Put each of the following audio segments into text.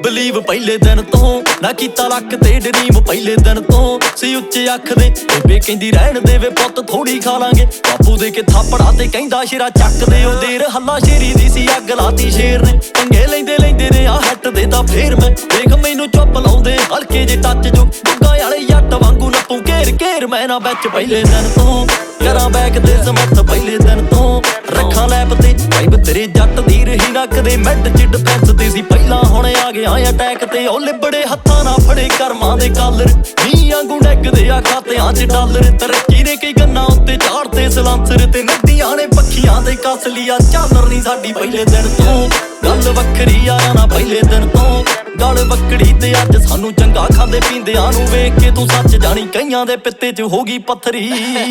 believe ਪਹਿਲੇ ਦਿਨ ਤੋਂ ਨਾ ਕੀਤਾ ਲੱਕ ਤੇ ਡਰੀਮ ਪਹਿਲੇ ਦਿਨ ਤੋਂ ਸੀ ਉੱਚੇ ਅੱਖ ਦੇ ਬੇਬੇ ਕਹਿੰਦੀ ਰਹਿਣ ਦੇਵੇ ਪੁੱਤ ਥੋੜੀ ਖਾ ਲਾਂਗੇ ਬਾਪੂ ਦੇ ਕੇ ਥਾਪੜਾ ਤੇ ਕਹਿੰਦਾ ਸ਼ੇਰਾ ਚੱਕ ਦੇ ਉਹ ਦੇਰ ਹੱਲਾ ਸ਼ੇਰੀ ਦੀ ਸੀ ਅੱਗ ਲਾਤੀ ਸ਼ੇਰ ਨੇ ਪੰਗੇ ਲੈਂਦੇ ਲੈਂਦੇ ਨੇ ਆ ਹੱਟ ਦੇ ਤਾਂ ਫੇਰ ਮੈਂ ਦੇਖ ਮੈਨੂੰ ਚੁੱਪ ਲਾਉਂਦੇ ਹਲਕੇ ਜੇ ਟੱਚ ਜੋ ਗੁੱਗਾ ਵਾਲੇ ਜੱਟ ਵਾਂਗੂ ਨੱਪੂ ਘੇਰ ਘੇਰ ਮੈਂ ਨਾ ਵਿੱਚ ਪਹਿਲੇ ਦਿਨ ਤੋਂ ਕਰਾਂ ਬੈਕ ਤੇ ਸਮੱਥ ਪਹਿਲੇ ਦਿਨ ਤੋਂ ਰੱਖਾਂ ਲੈਬ ਤੇ ਵਾਈਬ ਤੇਰੇ ਜੱਟ ਦੀ ਰਹੀ ਨਾ ਕਦੇ ਮੈਡ ਚ ਡਿਫੈਂਸ ਤੇ ਸੀ ਪਹਿਲਾਂ ਹੁਣ ਆ ਗਿਆ ਅਟੈਕ ਤੇ ਉਹ ਲਿਬੜੇ ਹੱਥਾਂ ਨਾਲ ਫੜੇ ਕਰਮਾਂ ਦੇ ਕਾਲਰ ਮੀਆਂ ਵਾਂਗੂ ਡੈਗਦੇ ਆ ਖਾਤਿਆਂ ਚ ਡਾਲਰ ਤਰੱਕੀ ਨੇ ਕਈ ਗੰਨਾਂ ਉੱਤੇ ਝਾੜਦੇ ਸਲਾਂਸਰ ਤੇ ਨਦੀਆਂ ਨੇ ਪੱਖੀਆਂ ਦੇ ਕੱਸ ਲਿਆ ਝਾਲਰ ਨੀ ਸਾਡੀ ਪਹਿਲੇ ਦਿਨ ਤੋਂ ਗੱਲ ਵੱਖਰੀ ਆ ਨਾ ਪਹਿਲੇ ਦਿਨ ਤੋਂ ਗਲ ਵੱਕੜੀ ਤੇ ਅੱਜ ਸਾਨੂੰ ਚੰਗਾ ਖਾਂਦੇ ਪੀਂਦਿਆਂ ਨੂੰ ਵੇਖ ਕੇ ਤੂੰ ਸੱਚ ਜਾਣੀ ਕਈਆਂ ਦੇ ਪਿੱਤੇ 'ਚ ਹੋ ਗਈ ਪੱਥਰੀ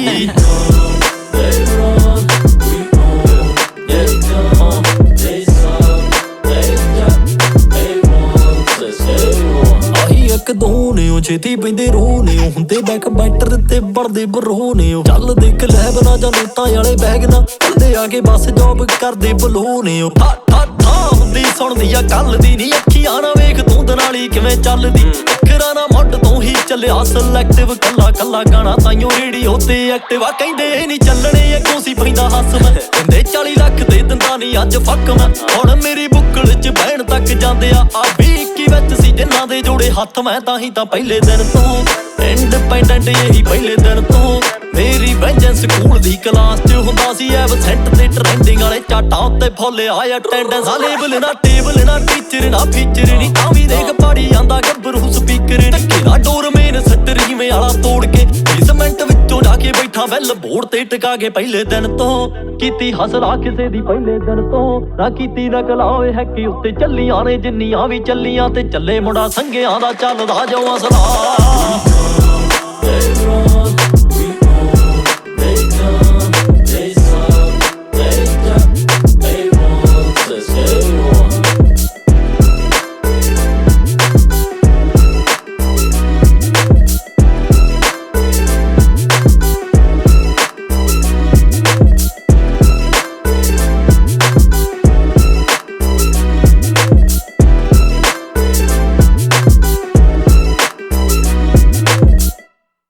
ਇੱਕ ਦੋ ਨੇ ਉਹ ਛੇਤੀ ਪੈਂਦੇ ਰੋ ਨੇ ਉਹ ਹੁੰਦੇ ਬੈਕ ਬੈਟਰ ਤੇ ਬੜਦੇ ਬਰੋ ਨੇ ਉਹ ਚੱਲ ਦੇਖ ਲੈਬ ਨਾ ਜਾਂ ਨੋਟਾਂ ਵਾਲੇ ਬੈਗ ਨਾ ਚੱਲਦੇ ਆ ਕੇ ਬਸ ਜੌਬ ਕਰਦੇ ਬਲੋ ਨੇ ਉਹ ਠਾ ਠਾ ਠਾ ਹੁੰਦੀ ਸੁਣਦੀ ਆ ਕੱਲ ਦੀ ਨੀ ਅੱਖੀਆਂ ਨਾ ਵੇਖ ਤੂੰ ਦਨਾਲੀ ਕਿਵੇਂ ਚੱਲਦੀ ਅੱਖਰਾਂ ਨਾ ਮੁੱਢ ਤੋਂ ਹੀ ਚੱਲਿਆ ਸਿਲੈਕਟਿਵ ਕੱਲਾ ਕੱਲਾ ਗਾਣਾ ਤਾਈਓ ਰੇਡੀਓ ਤੇ ਐਕਟਿਵ ਆ ਕਹਿੰਦੇ ਨੀ ਚੱਲਣੇ ਅੱਗੋਂ ਸੀ ਪੈਂਦਾ ਹੱਸ ਮੈਂ ਕਹਿੰਦੇ 40 ਲੱਖ ਦੇ ਦਿੰਦਾ ਨੀ ਅੱਜ ਫੱਕ ਮੈਂ ਹੁਣ ਮੇਰੀ ਬੁੱਕਲ 'ਚ ਬਹਿਣ ਤੱਕ ਜਾਂਦੇ ਆ 2021 ਵਿੱਚ ਸੀ ਜਿਨ੍ਹਾਂ ਦੇ ਜੋੜੇ ਹੱਥ ਮੈਂ ਤਾਂ ਹੀ ਤਾਂ ਪਹਿਲੇ ਦਿਨ ਤੋਂ ਇੰਡੀਪੈਂਡੈਂਟ ਇਹੀ ਪਹਿਲੇ ਦਿਨ ਤੋਂ ਮੇਰੀ ਵੈਂਜੈਂਸ ਸਕੂਲ ਦੀ ਕਲਾਸ 'ਚ ਹੁੰਦਾ ਸੀ ਐਬਸੈਂਟ ਤੇ ਟ੍ਰੈਂਡਿੰਗ ਵਾਲੇ ਚਾਟਾਂ ਉੱਤੇ ਫੁੱਲ ਆਇਆ ਅਟੈਂਡੈਂਸ ਆ ਲੇਬਲ ਨਾ ਟੇਬਲ ਨਾ ਟੀਚਰ ਨਾ ਫੀਚਰ ਨੀ ਤਾਂ ਵੀ ਦੇਖ ਪਾੜੀ ਜਾਂਦਾ ਗੱਭਰੂ ਸਪੀਕਰ ਟੱਕੇ ਨਾ ਡੋਰਮੇਨ ਸੱਟਰ ਜਿਵੇਂ ਵਾਲਾ ਤੋੜ ਕੇ ਬੇਸਮੈਂਟ ਵਿੱਚੋਂ ਜਾ ਕੇ ਬੈਠਾ ਵੈਲ ਬੋਰਡ ਤੇ ਟਿਕਾ ਕੇ ਪਹਿਲੇ ਦਿਨ ਤੋਂ ਕੀਤੀ ਹਸਲਾ ਕਿਸੇ ਦੀ ਪਹਿਲੇ ਦਿਨ ਤੋਂ ਨਾ ਕੀਤੀ ਨਕਲ ਆਵੇ ਹੈਕੀ ਉੱਤੇ ਚੱਲੀਆਂ ਨੇ ਜਿੰਨੀਆਂ ਵੀ ਚੱਲੀਆਂ ਤੇ ਚੱਲੇ ਮੁੰਡਾ ਸੰਘਿਆਂ ਦਾ ਚੱਲਦਾ ਜੋ ਅਸਲਾ